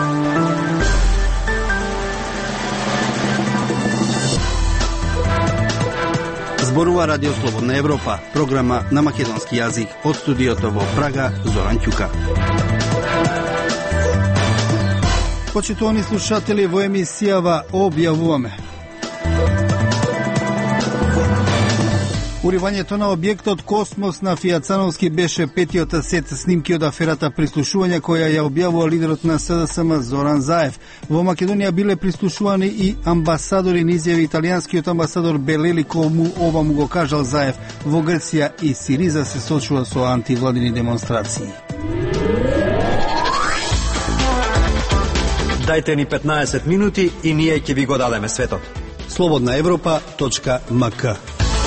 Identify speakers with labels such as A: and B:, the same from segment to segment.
A: Зборува Радио Слободна Европа, програма на македонски јазик од студиото во Прага, Зоран Ќука. Почитувани слушатели, во емисијава објавуваме: уривањето на објектот Космос на Фијацановски беше петиот сет снимки од аферата прислушување која ја објавува лидерот на СДСМ Зоран Заев. Во Македонија биле прислушувани и амбасадори, изјави италијанскиот амбасадор Белели, кому ова му го кажал Заев. Во Грција и Сириза се сочува со антивладини демонстрации.
B: Дајте ни 15 минути и ние ќе ви го дадеме светот.
A: slobodnaevropa.mk.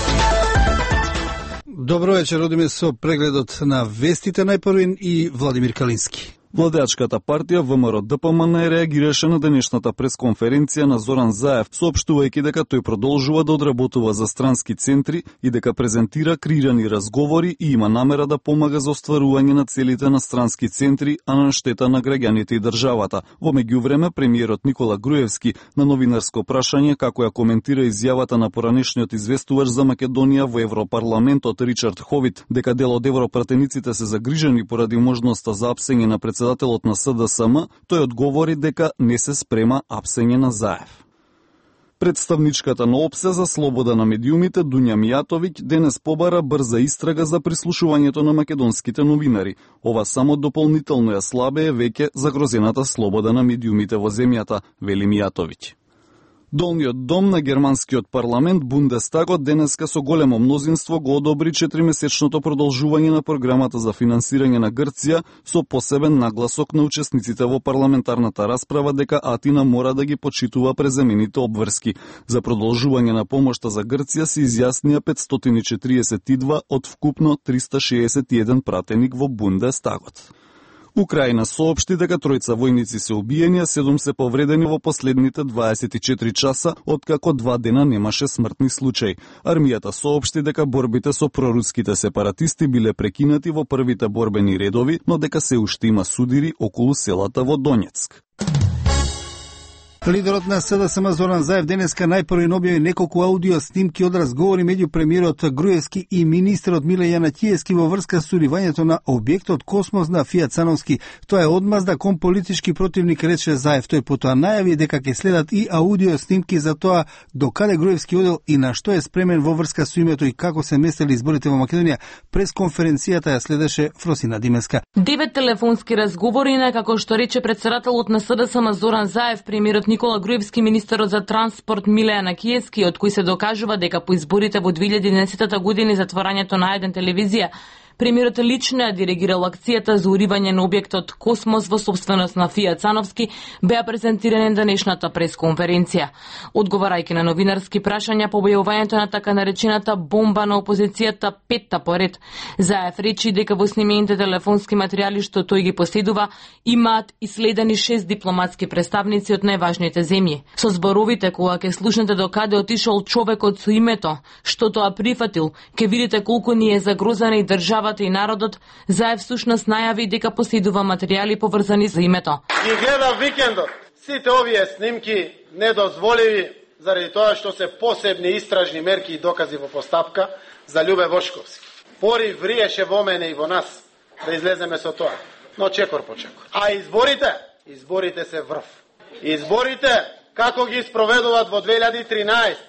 A: Добро вечер, одиме со прегледот на вестите најпрвин и Владимир Калински.
C: Владеачката партија ВМРО-ДПМН реагираше на денешната пресконференција на Зоран Заев, соопштувајќи дека тој продолжува да одработува за странски центри и дека презентира креирани разговори и има намера да помага за остварување на целите на странски центри, а на штета на граѓаните и државата. Во меѓувреме, премиерот Никола Груевски на новинарско прашање како ја коментира изјавата на поранешниот известувач за Македонија во Европарламентот Ричард Ховит дека дел од европратениците се загрижени поради можноста за апсење на председателот на СДСМ, тој одговори дека не се спрема апсење на Заев. Представничката на ОПСЕ за слобода на медиумите Дуња Мијатовиќ денес побара брза истрага за прислушувањето на македонските новинари. Ова само дополнително ја слабее веќе загрозената слобода на медиумите во земјата, вели Мијатовиќ. Долниот дом на германскиот парламент Бундестагот денеска со големо мнозинство го одобри 4-месечното продолжување на програмата за финансирање на Грција со посебен нагласок на учесниците во парламентарната расправа дека Атина мора да ги почитува преземените обврски. За продолжување на помошта за Грција се изјаснија 542 од вкупно 361 пратеник во Бундестагот. Украина соопшти дека тројца војници се убиени, а 7 се повредени во последните 24 часа, откако 2 дена немаше смртни случаи. Армијата соопшти дека борбите со проруските сепаратисти биле прекинати во првите борбени редови, но дека се уште има судири околу селата во Донецк.
A: Лидерот на СДСМ Зоран Заев денеска најпрвин објави неколку аудио снимки од разговори меѓу премиерот Груевски и министерот Миле Јанакиевски во врска со уривањето на објектот Космос на Фијацановски. Тоа е одмазда кон политички противник, рече Заев. Тој потоа најави дека ќе следат и аудио снимки за тоа до каде Груевски одел и на што е спремен во врска со името и како се местели изборите во Македонија. Прес конференцијата ја следеше Фросина Димеска.
D: 9 телефонски разговори на, како што рече председателот на СДСМ Зоран Заев, премиерот Никола Груевски, министерот за транспорт Миле Јанакиевски, од кои се докажува дека по изборите во 2011 година и затворањето на еден телевизија, премиерот лично ја диригирал акцијата за уривање на објектот Космос во собственост на Фијацановски, беа презентирани на денешната пресконференција. Одговарајќи на новинарски прашања по објавувањето на така наречената бомба на опозицијата петта поред, Заев речи дека во снимените телефонски материјали што тој ги поседува имаат иследени 6 дипломатски представници од најважните земји. Со зборовите кога ќе слушнете до каде отишол човекот со името, што тоа прифатил, ќе видите колку ни е загрозена и држава и народот, Заев всушност најави дека поседува материјали поврзани за името.
E: Ги гледав викендот. Сите овие снимки недозволиви заради тоа што се посебни истражни мерки и докази во постапка за Љубе Вошковски. Пори вриеше во мене и во нас да излеземе со тоа, но чекор по чекор. А изборите се врв. Изборите како ги спроведуваат во 2013,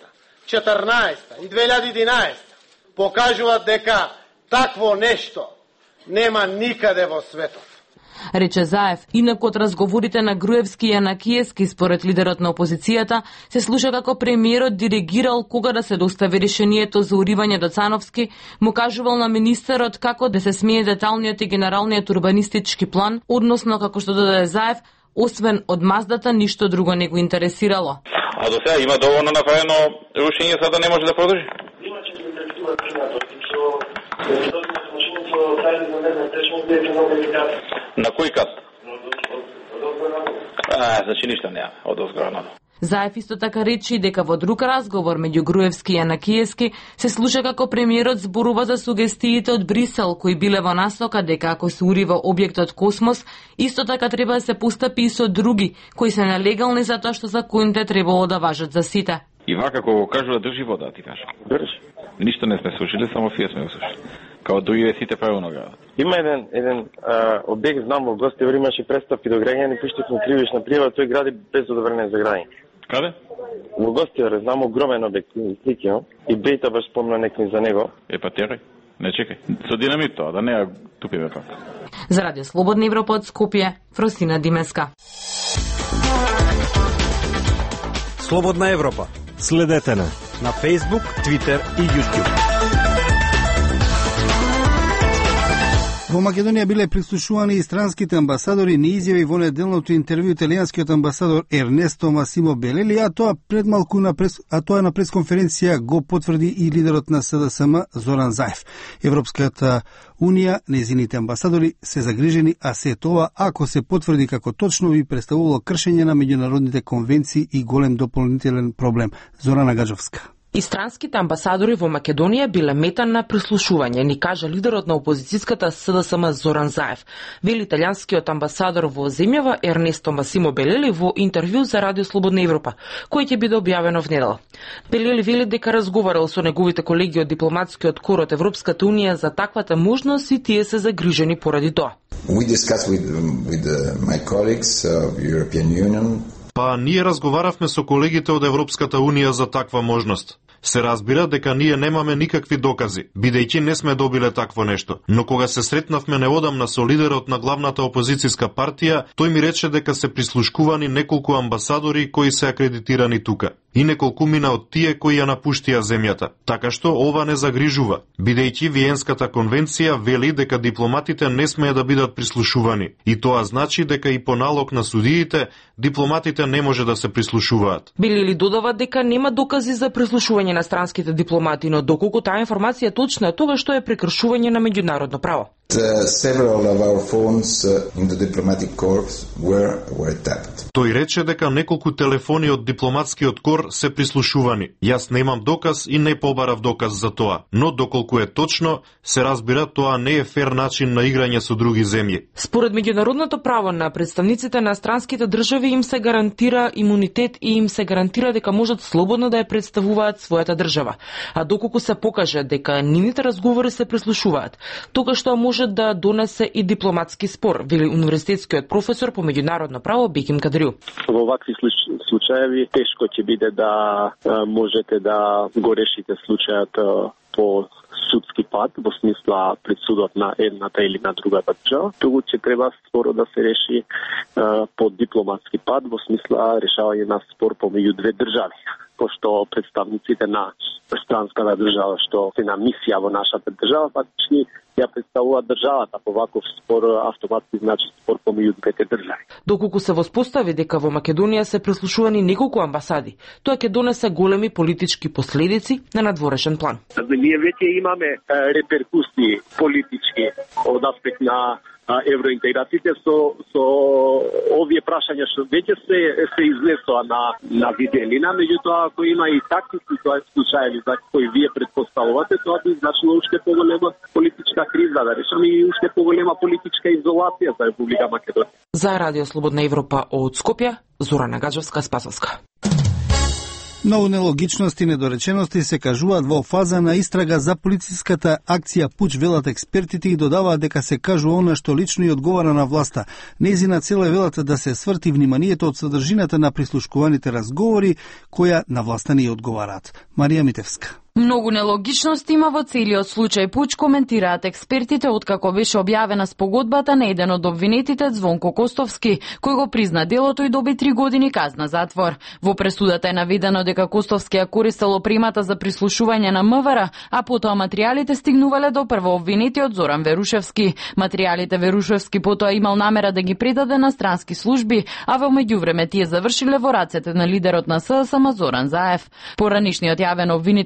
E: 14 и 2011 покажуваат дека такво нешто нема никаде во светот.
D: Рече Заев. Инаку од разговорите на Груевски и Јанакиевски според лидерот на опозицијата се слуша како премиерот диригирал кога да се достави решението за уривање до Цановски, му кажувал на министерот како да се смие деталниот и генералниот урбанистички план, односно како што додаде Заев, освен од маздата ништо друго не го интересирало.
F: А до сега има доволно направено рушење за да не може да продолжи? На кој кат? Значи ништо нема од озгора надолу.
D: Заев исто така речи дека во друг разговор меѓу Груевски и Јанакиевски се слуша како премиерот зборува за сугестиите од Брисел кои биле во насока дека ако се урива објектот Космос, исто така треба да се постапи и со други кои се нелегални затоа што законите требало да важат за сите.
F: И вака кога кажува држи вода, ти кажа.
G: Држи.
F: Ништо не сме слушали, само фија сме слушали. Као другите сите правилно гадат.
G: Има еден објект, знам во Гостивар имаше преставки до граѓани, пуштивме кривична пријава, тој гради без одобрение за граѓање.
F: Каде?
G: Во Гостивар, знам огромен објект, слики, и Бејта баш спомна некој за него.
F: Па терай, не чекај. Со динамит тоа, да не ја тупиме пак.
D: За Радио Слободна Европа од Скопје, Фросина Димеска.
B: Слободна Европа.
H: Следете на
B: Facebook, Twitter и YouTube.
A: Во Македонија биле прислушувани и странските амбасадори, ни изјави во неделното интервју италијанскиот амбасадор Ернесто Масимо Белели, а тоа на пресконференција го потврди и лидерот на СДСМ Зоран Заев. Европската Унија, незините амбасадори се загрижени, а се тоа ако се потврди како точно би представувало кршење на меѓународните конвенции и голем дополнителен проблем. Зорана Гаджовска.
I: И странските амбасадори во Македонија биле мета на прислушување, ни кажа лидерот на опозицијската СДСМ Зоран Заев. Вели италијанскиот амбасадор во земјава Ернесто Масимо Белели во интервју за Радио Слободна Европа, кој ќе биде објавено внедела. Белели вели дека разговарал со неговите колеги од дипломатскиот кор од Европската Унија за таквата можност и тие се загрижени поради тоа.
J: We discussed with my colleagues of European Union.
H: Па ние разговаравме со колегите од Европската Унија за таква можност. Се разбира дека ние немаме никакви докази, бидејќи не сме добиле такво нешто. Но кога се сретнавме неодамна со лидерот на главната опозицијска партија, тој ми рече дека се прислушкувани неколку амбасадори кои се акредитирани тука и неколку мина од тие кои ја напуштија земјата. Така што ова не загрижува, бидејќи Виенската конвенција вели дека дипломатите не смее да бидат прислушувани. И тоа значи дека и по налог на судиите, дипломатите не може да се прислушуваат.
I: Белели додава дека нема докази за прислушување на странските дипломати, но доколку таа информација е точна, тогаш што е прекршување на меѓународно право.
J: Several of our phones in the diplomatic corps were tapped.
H: Тој рече дека неколку телефони од дипломатскиот кор се прислушувани. Јас немам доказ и не побарав доказ за тоа, но доколку е точно, се разбира тоа не е фер начин на играње со други земји.
I: Според меѓународното право на представниците на странските држави им се гарантира имунитет и им се гарантира дека можат слободно да ја представуваат својата држава. А доколку се покаже дека нивните разговори се прислушуваат, тогаш тоа може да донесе и дипломатски спор, вели универзитетскиот професор по меѓународно право Беким Кадрил.
G: Во вакви случаеви тешко ќе биде да можете да го решите случајот по судски пат, во смисла пред судот на едната или на другата држава, туку ќе треба споро да се реши по дипломатски пат, во смисла решавање на спор помеѓу две држави, пошто представниците на странската држава што се на мисија во нашата држава, фактички ја представува државата, по ваков спор автоматски значи спор помеѓу двете држави.
I: Доколку се воспостави дека во Македонија се прислушувани неколку амбасади, тоа ќе донесе големи политички последици на надворешен план.
G: Ние веќе имаме реперкусии политички од аспект на евроинтеграциите со овие прашања што веќе се изнесоа на виделина, меѓутоа ако има и такви случаи за кои вие предпоставувате, тоа би значило уште поголема политичка криза, да решаме и уште поголема политичка изолација за Република Македонија.
I: За Радио Слободна Европа од Скопје, Зорана Гаджовска, Спасовска.
A: Многу нелогичности и недоречености се кажуваат во фаза на истрага за полициската акција Пуч, велат експертите, и додаваат дека се кажува она што лично и одговара на власта. Незина цел е, велат, да се сврти вниманието од содржината на прислушкуваните разговори која на власта не одговараат. Марија Митевска.
K: Многу нелогичности има во целиот случај Пуч, коментираат експертите, откако беше објавена спогодбата на еден од обвинетите, Звонко Костовски, кој го призна делото и доби 3 години казна затвор. Во пресудата е наведено дека Костовски ја користел опремата за прислушување на МВР, а потоа материјалите стигнувале до првообвинетиот Зоран Верушевски. Материјалите Верушевски потоа имал намера да ги предаде на странски служби, а во меѓувреме тие завршиле во рацете на лидерот на СДСМ Зоран Заев. Поранишниот јавен обвинител Јован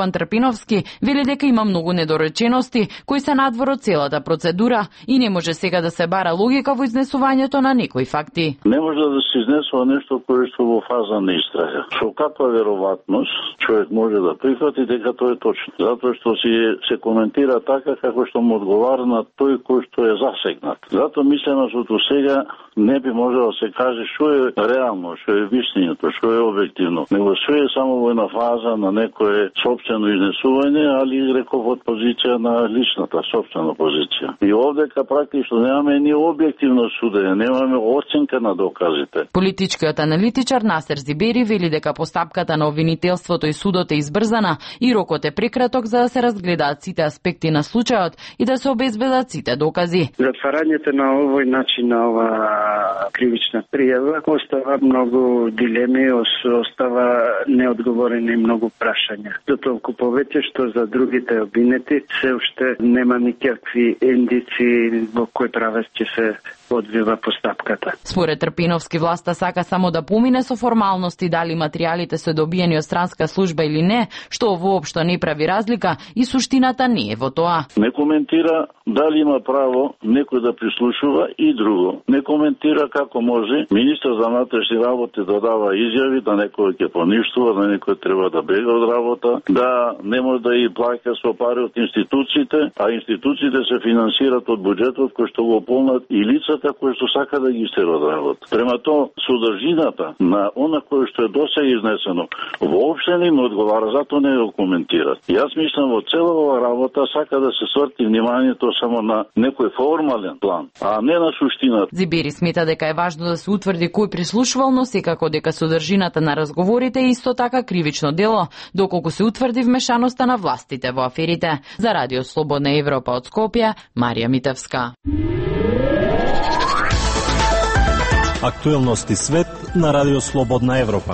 K: Стефан Трпиновски вели дека има многу недоречености кои се надвор од целата процедура и не може сега да се бара логика во изнесувањето на некои факти.
L: Не може да се изнесува нешто кое што во фаза на истрага. Со каква веројатност човек може да прифати дека тоа е точно? Затоа што се коментира така како што му одговара на тој кој што е засегнат. Затоа мислено што сега не би можело да се каже што е реално, што е вистиното, што е објективно. Него све е само во една фаза на некое сопствено изнесување, али реков од позиција на личната сопствена позиција. И овдека практично немаме ни објективно судење, немаме оценка на доказите.
K: Политичкиот аналитичар Насер Зибери вели дека постапката на обвинителството и судот е избрзана и рокот е прекраток за да се разгледаат сите аспекти на случајот и да се обезбедат сите докази.
M: Затварањето на овој начин на ова кривична пријава остава многу дилеми, остава неодговорени многу прашања. Дотолку повеќе што за другите обвинети се уште нема никакви индици во кој правец ќе се одвива постапката.
K: Според Трпиновски, власта сака само да помине со формалности дали материјалите се добиени од странска служба или не, што воопшто не прави разлика и суштината не е во тоа.
L: Не коментира дали има право некој да прислушува и друго. Не коментира како може министер за внатрешни работи да дава изјави да некој ќе поништува, да некој треба да бега од работа, да не може да и плаќа со пари од институциите, а институциите се финансират од буџетот кој што го полнат и лицата кои што сака да ги истерат работа. Према тоа, содржината на она кое што е досега изнесено воопште не им одговара, затоа не го коментират. Јас мислам во цела ова работа сака да се сврти вниманието само на некој формален план, а не на суштината.
K: Зибери смета дека е важно да се утврди кој прислушувал, но секако дека содржината на разговорите е исто така кривично дело, доколку се утврди вмешаноста на властите во аферите. За Радио Слободна Европа од Скопје, Марија Митевска.
N: Актуелности свет на Радио Слободна Европа.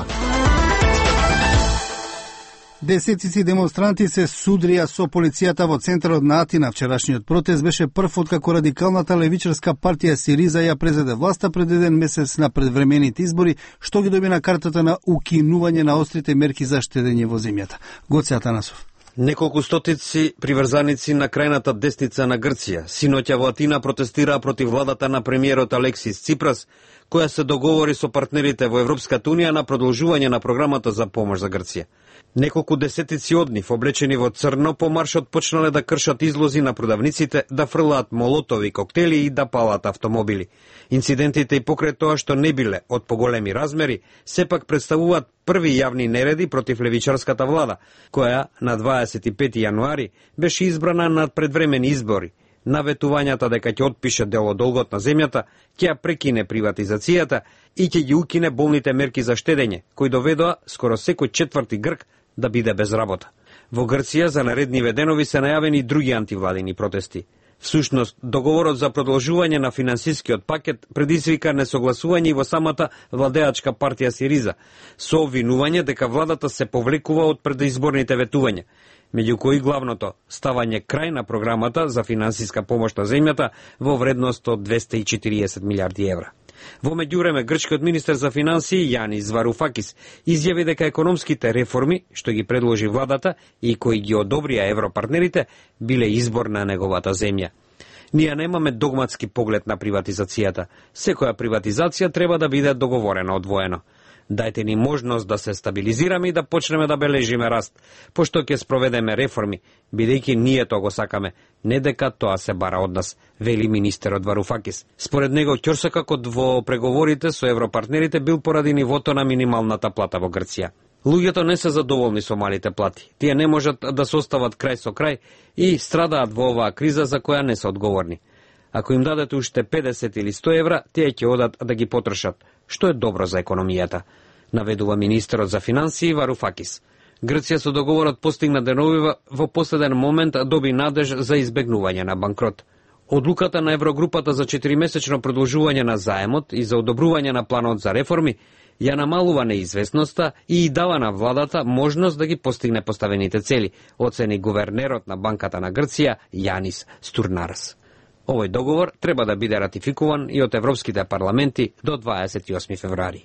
A: Десетици демонстранти се судрија со полицијата во центарот на Атина. Вчерашниот протест беше прв откако радикалната левичарска партија Сириза ја презеде власта пред еден месец на предвремените избори, што ги доби на картата на укинување на острите мерки за штедење во земјата. Гоце Атанасов.
B: Неколку стотици приврзаници на крајната десница на Грција синоќа во Атина протестираа против владата на премиерот Алексис Ципрас, која се договори со партнерите во Европската унија на продолжување на програмата за помош за Грција. Неколку десетици од нив, облечени во црно, по маршот почнале да кршат излози на продавниците, да фрлаат молотови коктели и да палат автомобили. Инцидентите и покрај тоа што не биле од поголеми размери, сепак представуваат први јавни нереди против левичарската влада, која на 25 јануари беше избрана на предвремени избори. Наветувањата дека ќе отпише дел од долгот на земјата, ќе ја прекине приватизацијата и ќе ги укине болните мерки за штедење, кои доведоа скоро секој четврти грк да биде без работа. Во Грција за наредниве денови се најавени други антивладини протести. Всушност, договорот за продолжување на финансискиот пакет предизвика несогласување и во самата владеачка партија Сириза, со обвинување дека владата се повлекува од предизборните ветувања, меѓу кои главното ставање крај на програмата за финансиска помош на земјата во вредност од 240 милиарди евра. Во меѓувреме, грчкиот министер за финансии Јанис Варуфакис изјави дека економските реформи што ги предложи владата и кои ги одобрија европартнерите биле избор на неговата земја. Ние немаме догматски поглед на приватизацијата. Секоја приватизација треба да биде договорена одвоено. Дајте ни можност да се стабилизираме и да почнеме да бележиме раст, пошто ќе спроведеме реформи, бидејќи ние тоа го сакаме, не дека тоа се бара од нас, вели министерот Варуфакис. Според него, ќорсокакот во преговорите со европартнерите бил поради нивото на минималната плата во Грција. Луѓето не се задоволни со малите плати. Тие не можат да се остават крај со крај и страдаат во оваа криза за која не се одговорни. Ако им дадете уште 50 или 100 евра, тие ќе одат да ги потрошат, што е добро за економијата, наведува министерот за финансии Варуфакис. Грција со договорот постигна деновива во последен момент доби надеж за избегнување на банкрот. Одлуката на Еврогрупата за 4-месечно продолжување на заемот и за одобрување на планот за реформи ја намалува неизвестноста и дава на владата можност да ги постигне поставените цели, оцени гувернерот на Банката на Грција Јанис Стурнарас. Овој договор треба да биде ратификуван и од европските парламенти до 28 февруари.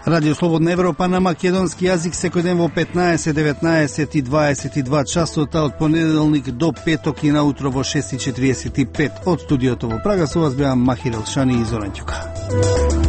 A: Радио Слободна Европа на македонски јазик секој ден во 15, 19 и 22 часот, од понеделник до петок и наутро во 6:45 од студиото во Прага. Со вас беа Махир Елшани и Зоран Ѓука.